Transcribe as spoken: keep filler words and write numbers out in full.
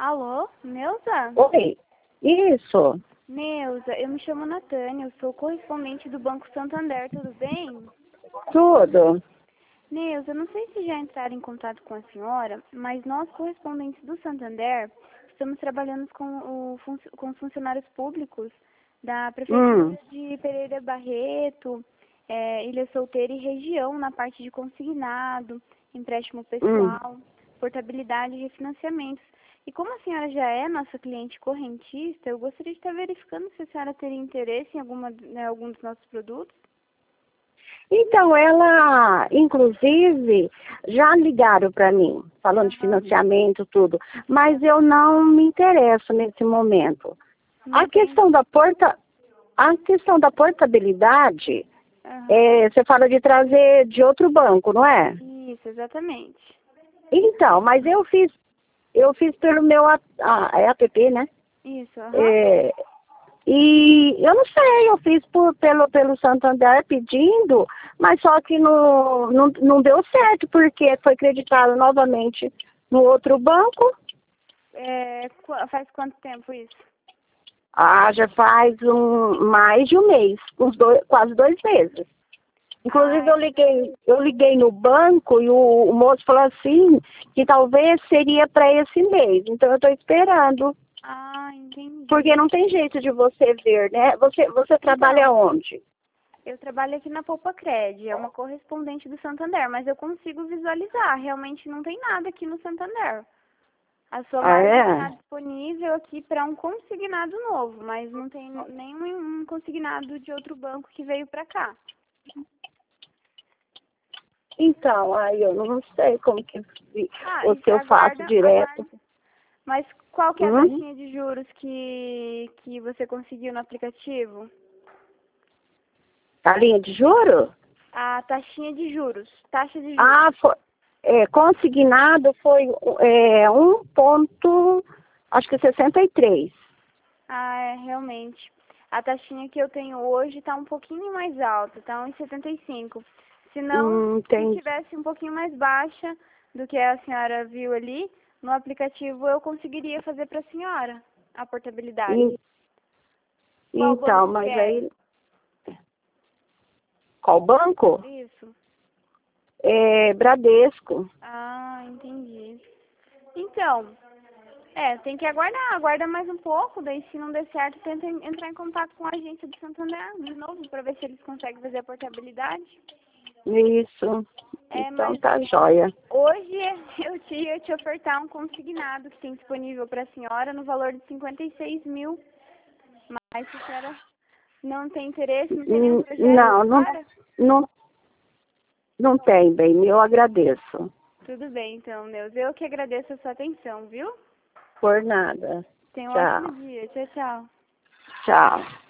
Alô, Neuza? Oi, isso, Neuza, eu me chamo Natânia, eu sou correspondente do Banco Santander, tudo bem? tudo. Neuza, eu não sei se já entraram em contato com a senhora, mas nós, correspondentes do Santander, estamos trabalhando com, o, fun- com os funcionários públicos da Prefeitura Hum, de Pereira Barreto, é, Ilha Solteira e região, na parte de consignado, empréstimo hum. pessoal, portabilidade e refinanciamentos. E como a senhora já é nossa cliente correntista, eu gostaria de estar verificando se a senhora teria interesse em alguma, né, algum dos nossos produtos. Então, ela, inclusive, já ligaram para mim, falando de Aham. financiamento, tudo, mas eu não me interesso nesse momento. A Não tem. questão da porta, a questão da portabilidade, Aham. é, você fala de trazer de outro banco, não é? Isso, exatamente. Então, mas eu fiz, eu fiz pelo meu a- a- é app, né? Isso, aham. É, e eu não sei, eu fiz por, pelo, pelo Santander pedindo, mas só que não, não, não deu certo, porque foi creditado novamente no outro banco. É, qu- faz quanto tempo isso? Ah, já faz um, mais de um mês, uns dois, quase dois meses. Inclusive Ah, eu liguei, eu liguei no banco e o, o moço falou assim que talvez seria para esse mês. Então eu estou esperando. ah, entendi. Porque não tem jeito de você ver, né? Você, você trabalha Então, onde? eu trabalho aqui na Poupa Cred, é uma correspondente do Santander, mas eu consigo visualizar, realmente não tem nada aqui no Santander. A sua Ah, margem está é? disponível aqui para um consignado novo, mas não tem nenhum um consignado de outro banco que veio para cá. Então, aí eu não sei como que Ah, ou e se eu faço aguarda, direto. aguarda. Mas qual que é a Hum? taxinha de juros que, que você conseguiu no aplicativo? A linha de juro? A taxinha de juros, taxa de juros. Ah, foi, é, consignado foi é, um ponto, acho que sessenta e três. Ah, é, realmente. A taxinha que eu tenho hoje está um pouquinho mais alta, está um vírgula setenta e cinco. Se não, Hum, se tem. tivesse um pouquinho mais baixa do que a senhora viu ali, no aplicativo eu conseguiria fazer para a senhora a portabilidade. em- Qual Então, banco que mas é? aí. Qual banco? Isso. É Bradesco. Ah, entendi. Então, é, tem que aguardar, aguarda mais um pouco, daí se não der certo, tenta en- entrar em contato com a agência de Santander de novo, para ver se eles conseguem fazer a portabilidade. Isso. É, Então mas tá jóia. hoje eu te ia te ofertar um consignado que tem disponível para a senhora no valor de cinquenta e seis mil, mas se a senhora não tem interesse, não tem nenhum Hum, projeto Não, não, agora, não, não tem, bem. Eu agradeço. tudo bem então, Deus. Eu que agradeço a sua atenção, viu? Por nada. Tenha um Tchau. ótimo dia. Tchau, tchau. Tchau.